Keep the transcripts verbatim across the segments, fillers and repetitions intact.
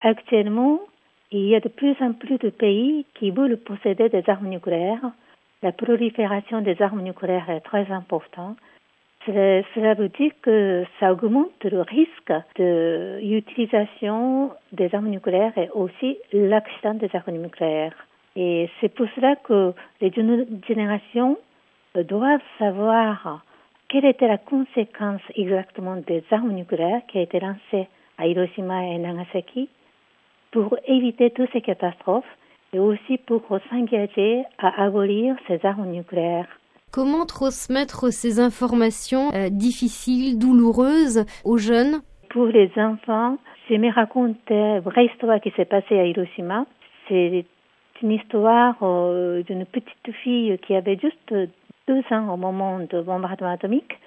Actuellement, il y a de plus en plus de pays qui veulent posséder des armes nucléaires. La prolifération des armes nucléaires est très importante. Cela, cela veut dire que ça augmente le risque de l'utilisation des armes nucléaires et aussi l'accident des armes nucléaires. Et c'est pour cela que les générations doivent savoir quelle était la conséquence exactement des armes nucléaires qui ont été lancées à Hiroshima et Nagasaki pour éviter toutes ces catastrophes et aussi pour s'engager à abolir ces armes nucléaires. Comment transmettre ces informations euh, difficiles, douloureuses aux jeunes? Pour les enfants, je me racontais une vraie histoire qui s'est passée à Hiroshima. C'est une histoire euh, d'une petite fille qui avait juste deux ans au moment du bombardement atomique.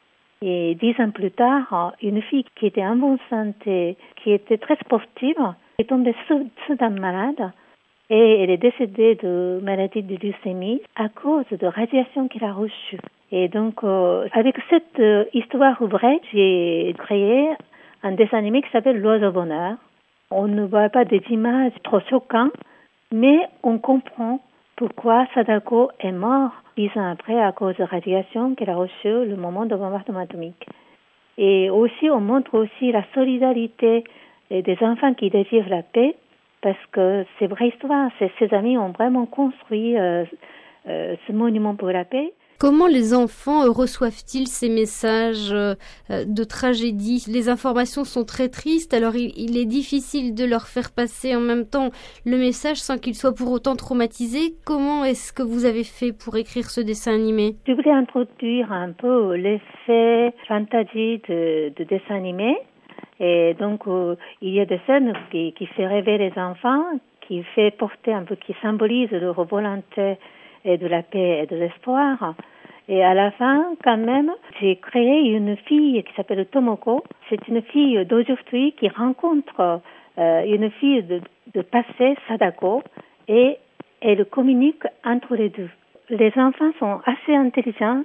Et dix ans plus tard, une fille qui était en bonne santé, qui était très sportive, est tombée soudain malade et elle est décédée de maladie de leucémie à cause de radiation qu'elle a reçue. Et donc, euh, avec cette euh, histoire vraie, j'ai créé un dessin animé qui s'appelle L'Oiseau Bonheur. On ne voit pas des images trop choquantes, mais on comprend pourquoi Sadako est mort dix ans après à cause de radiation qu'elle a reçue le moment du bombardement atomique. Et aussi, on montre aussi la solidarité des enfants qui désirent la paix, parce que c'est vraie histoire. Ces amis ont vraiment construit euh, euh, ce monument pour la paix. Comment les enfants reçoivent-ils ces messages de tragédie? Les informations sont très tristes, alors il, il est difficile de leur faire passer en même temps le message sans qu'ils soient pour autant traumatisés. Comment est-ce que vous avez fait pour écrire ce dessin animé? Je voulais introduire un peu l'effet fantasy de, de dessin animé. Et donc, euh, il y a des scènes qui, qui fait rêver les enfants, qui fait porter un peu, qui symbolise leur volonté et de la paix et de l'espoir. Et à la fin, quand même, j'ai créé une fille qui s'appelle Tomoko. C'est une fille d'aujourd'hui qui rencontre euh, une fille de, de passé, Sadako, et elle communique entre les deux. Les enfants sont assez intelligents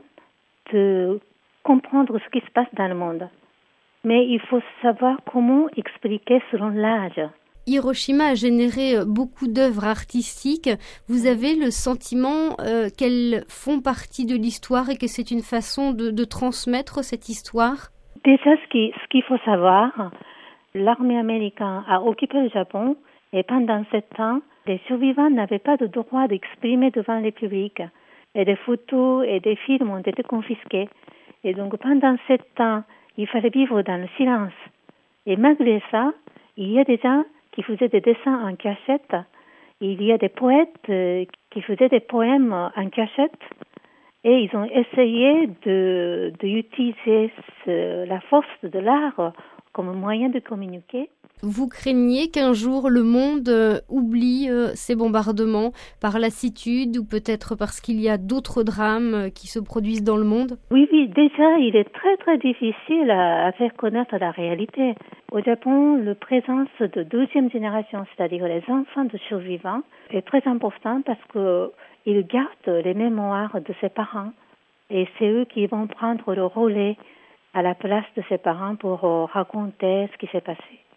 de comprendre ce qui se passe dans le monde. Mais il faut savoir comment expliquer selon l'âge. Hiroshima a généré beaucoup d'œuvres artistiques. Vous avez le sentiment euh, qu'elles font partie de l'histoire et que c'est une façon de, de transmettre cette histoire? Déjà, ce, qui, ce qu'il faut savoir, l'armée américaine a occupé le Japon et pendant sept ans, les survivants n'avaient pas de droit d'exprimer devant le public. Et des photos et des films ont été confisqués. Et donc pendant sept ans, il fallait vivre dans le silence. Et malgré ça, il y a des gens qui faisaient des dessins en cachette. Il y a des poètes euh, qui faisaient des poèmes en cachette. Et ils ont essayé de, d'utiliser ce, la force de l'art comme moyen de communiquer. Vous craignez qu'un jour le monde euh, oublie euh, ces bombardements par lassitude ou peut-être parce qu'il y a d'autres drames euh, qui se produisent dans le monde? Oui, oui, déjà, il est très, très difficile à, à faire connaître la réalité. Au Japon, la présence de deuxième génération, c'est-à-dire les enfants de survivants, est très importante parce qu'ils gardent les mémoires de ses parents et c'est eux qui vont prendre le relais à la place de ses parents pour raconter ce qui s'est passé.